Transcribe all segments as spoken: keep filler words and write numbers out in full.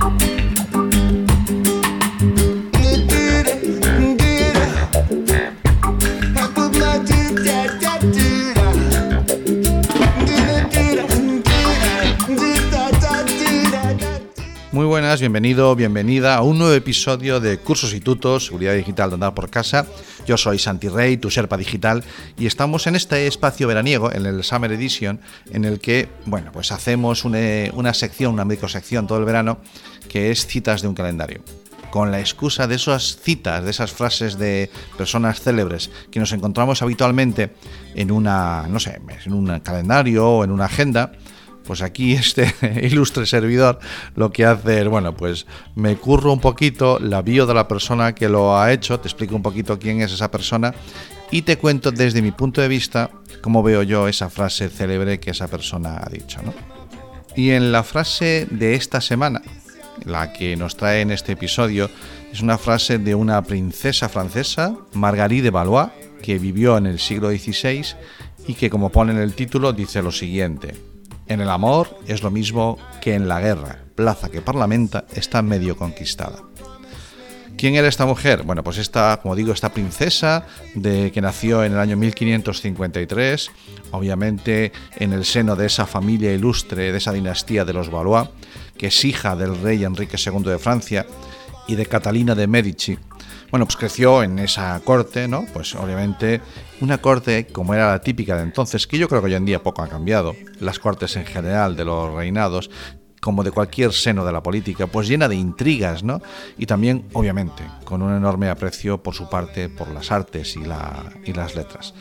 Muy buenas, bienvenido, bienvenida a un nuevo episodio de Cursos y Tutos, Seguridad Digital de Andar por Casa. Yo soy Santi Rey, tu Sherpa Digital, y estamos en este espacio veraniego, en el Summer Edition, en el que, bueno, pues hacemos una, una sección, una microsección todo el verano, que es citas de un calendario. Con la excusa de esas citas, de esas frases de personas célebres que nos encontramos habitualmente en una, no sé, en un calendario o en una agenda, pues aquí este ilustre servidor lo que hace es, bueno, pues me curro un poquito la bio de la persona que lo ha hecho, te explico un poquito quién es esa persona y te cuento desde mi punto de vista cómo veo yo esa frase célebre que esa persona ha dicho, ¿no? Y en la frase de esta semana, la que nos trae en este episodio, es una frase de una princesa francesa, Marguerite de Valois, que vivió en el siglo dieciséis y que, como pone en el título, dice lo siguiente: en el amor es lo mismo que en la guerra, plaza que parlamenta está medio conquistada. ¿Quién era esta mujer? Bueno, pues esta, como digo, esta princesa de, que nació en el año mil quinientos cincuenta y tres, obviamente en el seno de esa familia ilustre, de esa dinastía de los Valois, que es hija del rey Enrique segundo de Francia y de Catalina de Medici. Bueno, pues creció en esa corte, ¿no? Pues obviamente una corte como era la típica de entonces, que yo creo que hoy en día poco ha cambiado, las cortes en general de los reinados, como de cualquier seno de la política, pues llena de intrigas, ¿no? Y también, obviamente, con un enorme aprecio por su parte por las artes y, la, y las letras.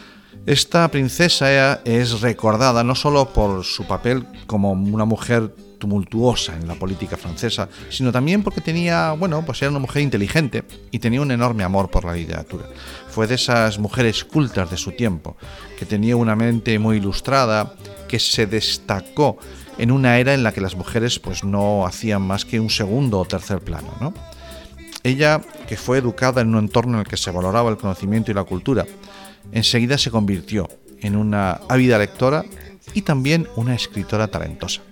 Esta princesa es recordada no solo por su papel como una mujer tumultuosa en la política francesa, sino también porque tenía, bueno, pues era una mujer inteligente y tenía un enorme amor por la literatura. Fue de esas mujeres cultas de su tiempo, que tenía una mente muy ilustrada, que se destacó en una era en la que las mujeres pues no hacían más que un segundo o tercer plano, ¿no? Ella, que fue educada en un entorno en el que se valoraba el conocimiento y la cultura, enseguida se convirtió en una ávida lectora y también una escritora talentosa.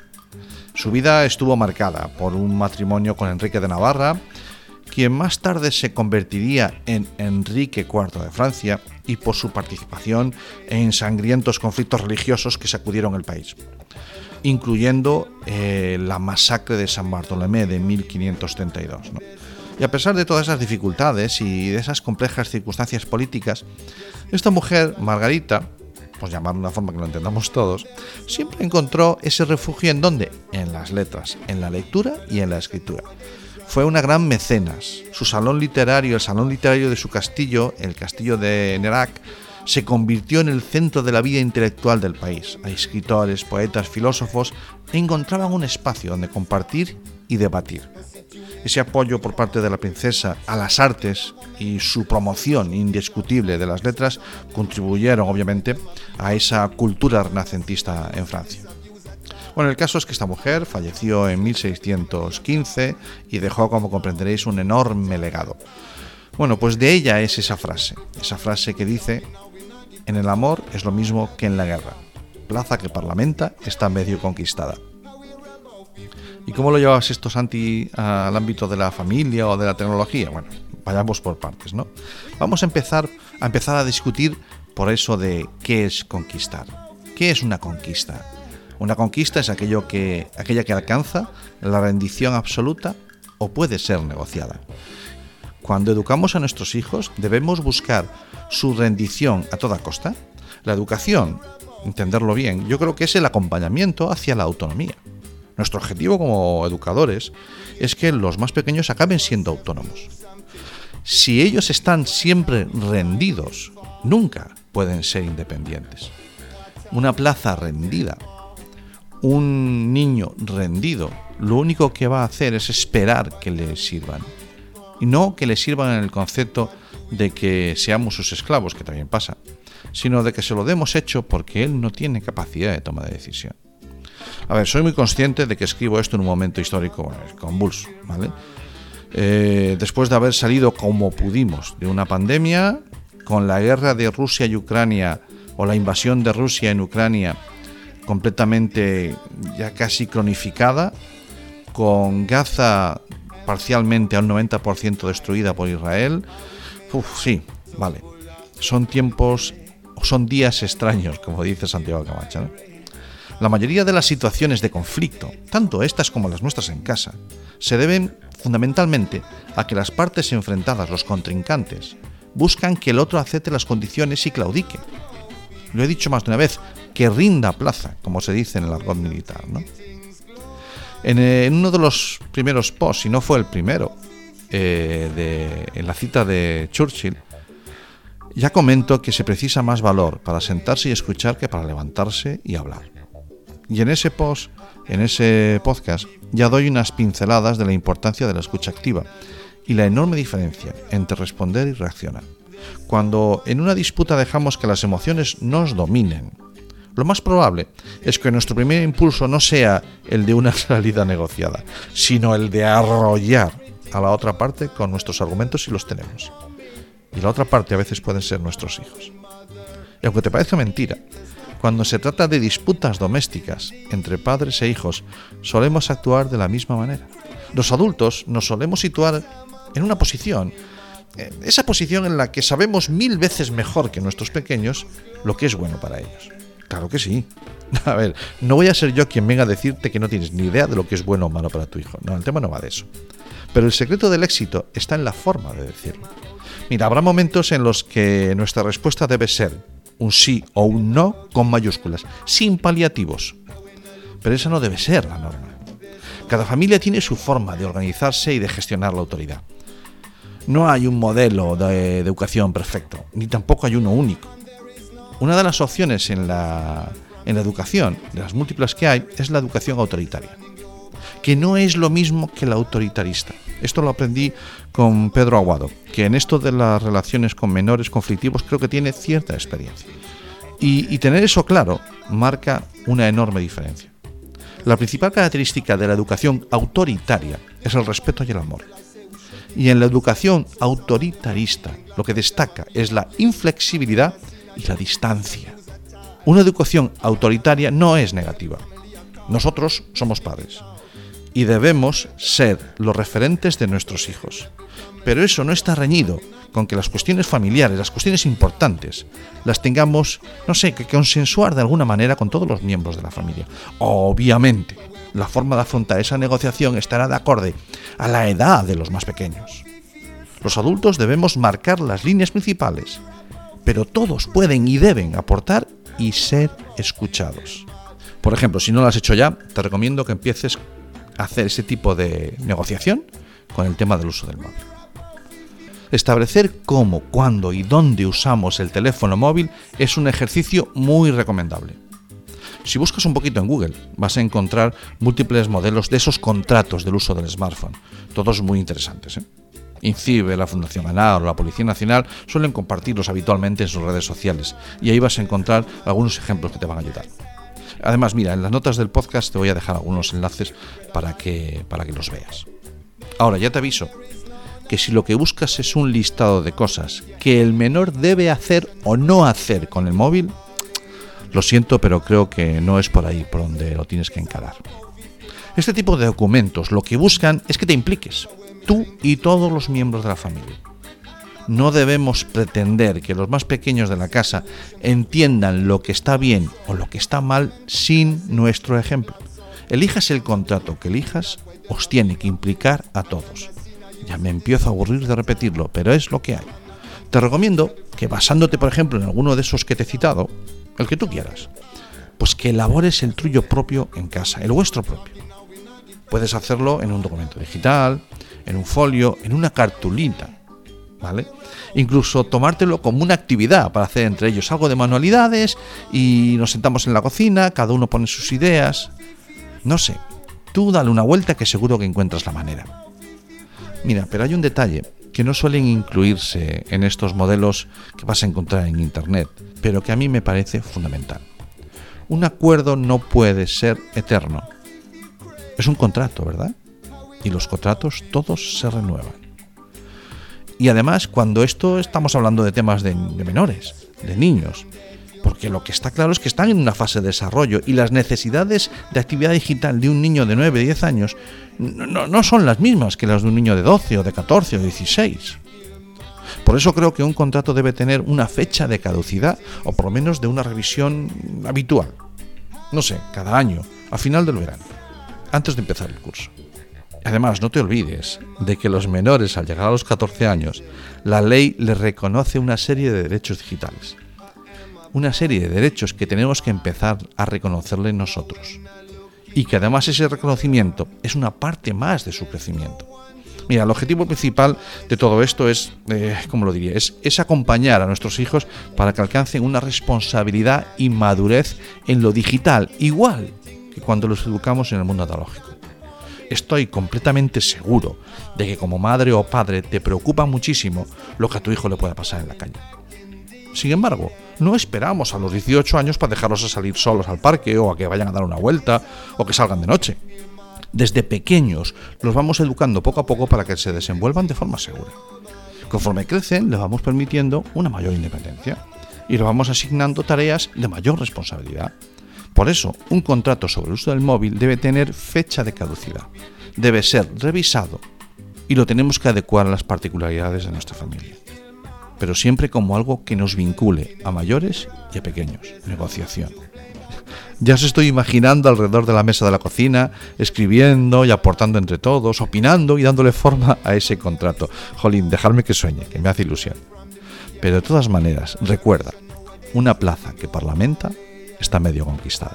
Su vida estuvo marcada por un matrimonio con Enrique de Navarra, quien más tarde se convertiría en Enrique cuarto de Francia, y por su participación en sangrientos conflictos religiosos que sacudieron el país, incluyendo eh, la masacre de San Bartolomé de mil quinientos treinta y dos, ¿no? Y a pesar de todas esas dificultades y de esas complejas circunstancias políticas, esta mujer, Margarita, pues llamarlo de una forma que lo entendamos todos, siempre encontró ese refugio ¿en dónde? En las letras, en la lectura y en la escritura. Fue una gran mecenas. Su salón literario, el salón literario de su castillo, el castillo de Nerac, se convirtió en el centro de la vida intelectual del país. Hay escritores, poetas, filósofos encontraban un espacio donde compartir y debatir. Ese apoyo por parte de la princesa a las artes y su promoción indiscutible de las letras contribuyeron obviamente a esa cultura renacentista en Francia. Bueno, el caso es que esta mujer falleció en mil seiscientos quince y dejó, como comprenderéis, un enorme legado. Bueno, pues de ella es esa frase, esa frase que dice: en el amor es lo mismo que en la guerra, plaza que parlamenta está medio conquistada. ¿Y cómo lo llevabas esto, Santi, al ámbito de la familia o de la tecnología? Bueno, vayamos por partes, ¿no? Vamos a empezar a empezar a discutir por eso de qué es conquistar. ¿Qué es una conquista? Una conquista es aquello que, aquella que alcanza la rendición absoluta o puede ser negociada. Cuando educamos a nuestros hijos, debemos buscar su rendición a toda costa. La educación, entenderlo bien, yo creo que es el acompañamiento hacia la autonomía. Nuestro objetivo como educadores es que los más pequeños acaben siendo autónomos. Si ellos están siempre rendidos, nunca pueden ser independientes. Una plaza rendida, un niño rendido, lo único que va a hacer es esperar que le sirvan. Y no que le sirvan en el concepto de que seamos sus esclavos, que también pasa, sino de que se lo demos hecho porque él no tiene capacidad de toma de decisión. A ver, soy muy consciente de que escribo esto en un momento histórico bueno, convulso, ¿vale? Eh, después de haber salido como pudimos de una pandemia, con la guerra de Rusia y Ucrania, o la invasión de Rusia en Ucrania, completamente ya casi cronificada, con Gaza parcialmente a un noventa por ciento destruida por Israel. Uf, sí, vale. Son tiempos, son días extraños, como dice Santiago Camacho, ¿no? La mayoría de las situaciones de conflicto, tanto estas como las nuestras en casa, se deben fundamentalmente a que las partes enfrentadas, los contrincantes, buscan que el otro acepte las condiciones y claudique. Lo he dicho más de una vez, que rinda plaza, como se dice en el argot militar, ¿no? En, en uno de los primeros posts, si no fue el primero, eh, de, en la cita de Churchill, ya comento que se precisa más valor para sentarse y escuchar que para levantarse y hablar. Y en ese post, en ese podcast, ya doy unas pinceladas de la importancia de la escucha activa y la enorme diferencia entre responder y reaccionar. Cuando en una disputa dejamos que las emociones nos dominen, lo más probable es que nuestro primer impulso no sea el de una salida negociada, sino el de arrollar a la otra parte con nuestros argumentos si los tenemos. Y la otra parte a veces pueden ser nuestros hijos. Y aunque te parezca mentira, cuando se trata de disputas domésticas entre padres e hijos, solemos actuar de la misma manera. Los adultos nos solemos situar en una posición, esa posición en la que sabemos mil veces mejor que nuestros pequeños lo que es bueno para ellos. Claro que sí. A ver, no voy a ser yo quien venga a decirte que no tienes ni idea de lo que es bueno o malo para tu hijo. No, el tema no va de eso. Pero el secreto del éxito está en la forma de decirlo. Mira, habrá momentos en los que nuestra respuesta debe ser un sí o un no con mayúsculas, sin paliativos. Pero esa no debe ser la norma. Cada familia tiene su forma de organizarse y de gestionar la autoridad. No hay un modelo de educación perfecto, ni tampoco hay uno único. Una de las opciones en la, en la educación, de las múltiples que hay, es la educación autoritaria, que no es lo mismo que la autoritarista. Esto lo aprendí con Pedro Aguado, que en esto de las relaciones con menores conflictivos creo que tiene cierta experiencia. Y, y tener eso claro marca una enorme diferencia. La principal característica de la educación autoritaria es el respeto y el amor. Y en la educación autoritarista lo que destaca es la inflexibilidad y la distancia. Una educación autoritaria no es negativa. Nosotros somos padres y debemos ser los referentes de nuestros hijos. Pero eso no está reñido con que las cuestiones familiares, las cuestiones importantes, las tengamos, no sé, que consensuar de alguna manera con todos los miembros de la familia. Obviamente, la forma de afrontar esa negociación estará de acorde a la edad de los más pequeños. Los adultos debemos marcar las líneas principales, pero todos pueden y deben aportar y ser escuchados. Por ejemplo, si no lo has hecho ya, te recomiendo que empieces a hacer ese tipo de negociación con el tema del uso del móvil. Establecer cómo, cuándo y dónde usamos el teléfono móvil es un ejercicio muy recomendable. Si buscas un poquito en Google, vas a encontrar múltiples modelos de esos contratos del uso del smartphone, todos muy interesantes, ¿eh? INCIBE, la Fundación ANAR o la Policía Nacional suelen compartirlos habitualmente en sus redes sociales y ahí vas a encontrar algunos ejemplos que te van a ayudar. Además, mira, en las notas del podcast te voy a dejar algunos enlaces para que, para que los veas. Ahora, ya te aviso que si lo que buscas es un listado de cosas que el menor debe hacer o no hacer con el móvil, lo siento, pero creo que no es por ahí por donde lo tienes que encarar. Este tipo de documentos lo que buscan es que te impliques, tú y todos los miembros de la familia. No debemos pretender que los más pequeños de la casa entiendan lo que está bien o lo que está mal sin nuestro ejemplo. Elijas el contrato que elijas, os tiene que implicar a todos. Ya me empiezo a aburrir de repetirlo, pero es lo que hay. Te recomiendo que, basándote por ejemplo en alguno de esos que te he citado, el que tú quieras, pues que elabores el tuyo propio en casa, el vuestro propio. Puedes hacerlo en un documento digital, en un folio, en una cartulina, ¿vale? Incluso tomártelo como una actividad para hacer entre ellos algo de manualidades y nos sentamos en la cocina, cada uno pone sus ideas. No sé, tú dale una vuelta que seguro que encuentras la manera. Mira, pero hay un detalle que no suelen incluirse en estos modelos que vas a encontrar en internet, pero que a mí me parece fundamental. Un acuerdo no puede ser eterno. Es un contrato, ¿verdad? Y los contratos todos se renuevan. Y además, cuando esto estamos hablando de temas de, de menores, de niños, ¿por porque lo que está claro es que están en una fase de desarrollo y las necesidades de actividad digital de un niño de nueve, diez años no, no son las mismas que las de un niño de doce o de catorce o dieciséis. Por eso creo que un contrato debe tener una fecha de caducidad o por lo menos de una revisión habitual. No sé, cada año, a final del verano, antes de empezar el curso. Además, no te olvides de que los menores, al llegar a los catorce años, la ley les reconoce una serie de derechos digitales. Una serie de derechos que tenemos que empezar a reconocerle nosotros. Y que además ese reconocimiento es una parte más de su crecimiento. Mira, el objetivo principal de todo esto es, eh, ¿cómo lo diría? Es, es acompañar a nuestros hijos para que alcancen una responsabilidad y madurez en lo digital, igual que cuando los educamos en el mundo analógico. Estoy completamente seguro de que como madre o padre te preocupa muchísimo lo que a tu hijo le pueda pasar en la calle. Sin embargo, no esperamos a los dieciocho años para dejarlos a salir solos al parque o a que vayan a dar una vuelta o que salgan de noche. Desde pequeños los vamos educando poco a poco para que se desenvuelvan de forma segura. Conforme crecen, les vamos permitiendo una mayor independencia y les vamos asignando tareas de mayor responsabilidad. Por eso, un contrato sobre el uso del móvil debe tener fecha de caducidad, debe ser revisado y lo tenemos que adecuar a las particularidades de nuestra familia. Pero siempre como algo que nos vincule a mayores y a pequeños. Negociación. Ya os estoy imaginando alrededor de la mesa de la cocina, escribiendo y aportando entre todos, opinando y dándole forma a ese contrato. Jolín, dejadme que sueñe, que me hace ilusión. Pero de todas maneras, recuerda, una plaza que parlamenta está medio conquistada.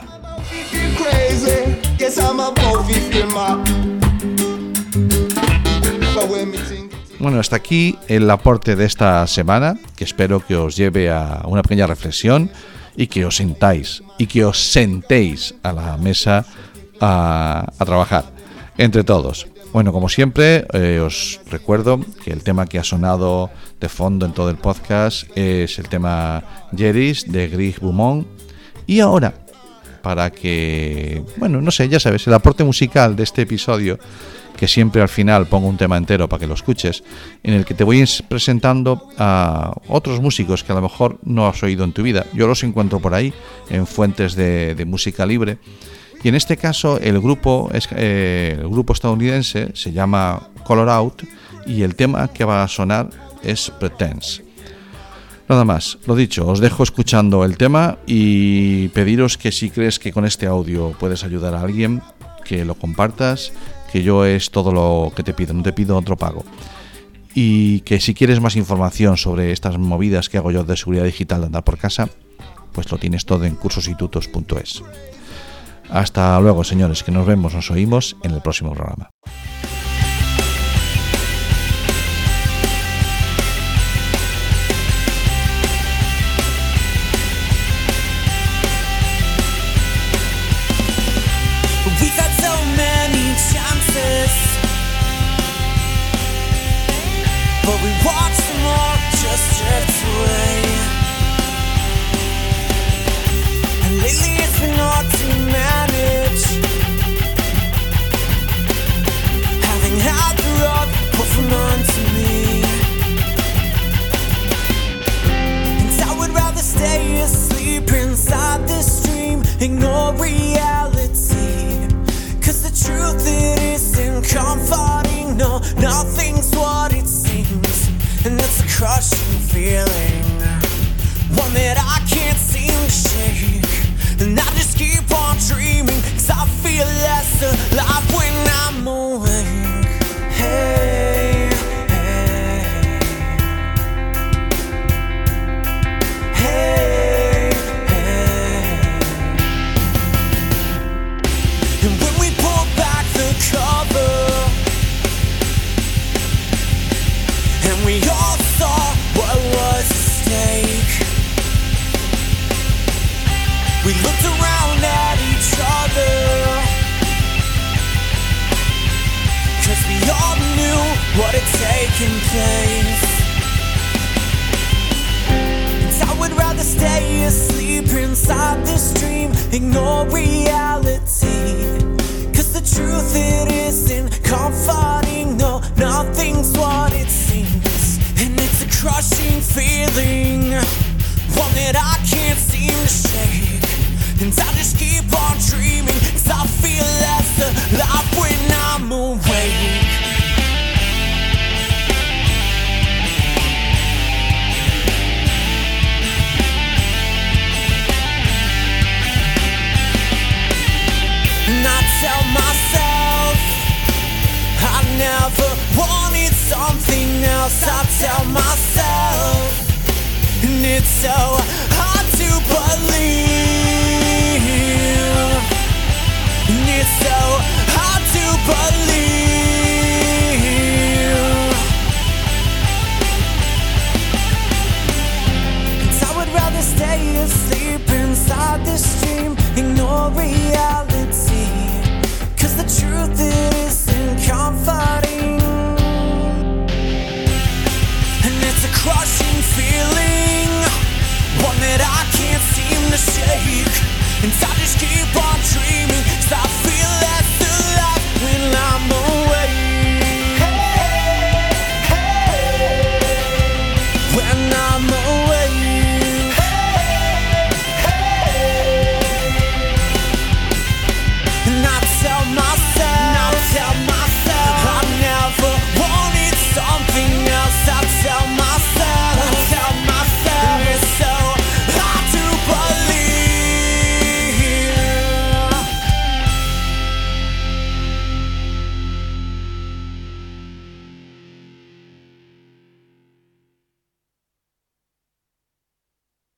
Bueno, hasta aquí el aporte de esta semana, que espero que os lleve a una pequeña reflexión y que os sentáis y que os sentéis a la mesa a, a trabajar entre todos. Bueno, como siempre, eh, os recuerdo que el tema que ha sonado de fondo en todo el podcast es el tema Jeris de Greg Beaumont. Y ahora, para que, bueno, no sé, ya sabes, el aporte musical de este episodio, que siempre al final pongo un tema entero para que lo escuches, en el que te voy presentando a otros músicos que a lo mejor no has oído en tu vida. Yo los encuentro por ahí, en fuentes de, de música libre. Y en este caso el grupo, es, eh, el grupo estadounidense se llama Color Out y el tema que va a sonar es Pretense. Nada más, lo dicho, os dejo escuchando el tema y pediros que si crees que con este audio puedes ayudar a alguien, que lo compartas, que yo es todo lo que te pido, no te pido otro pago. Y que si quieres más información sobre estas movidas que hago yo de seguridad digital de andar por casa, pues lo tienes todo en cursos y tutos punto es. Hasta luego, señores, que nos vemos, nos oímos en el próximo programa. But we watch them all just drift away. And lately it's been hard to manage, having had the rug pulled from onto me. And I would rather stay asleep inside this dream, ignore reality. Cause the truth it isn't comforting, no, nothing's what it seems. And it's a crushing feeling, one that I can't seem to shake. And I just keep on dreaming, cause I feel less alive when I'm awake. Hey, hey, hey, hey. And when we pull back the cover and we all saw what was at stake, we looked around at each other, cause we all knew what had taken place. And I would rather stay asleep inside this dream, ignore reality. Cause the truth it isn't comforting, no, nothing's what it seems. And it's a crushing feeling, one that I can't seem to and I just keep on dreaming, 'cause I feel less alive when I'm awake. And I tell myself I never wanted something else. I tell myself, and it's so hard to believe, and it's so hard to believe. And I would rather stay asleep inside this dream, ignore reality, 'cause the truth isn't comforting. And it's a crushing feeling, one that I can't seem to shake. And I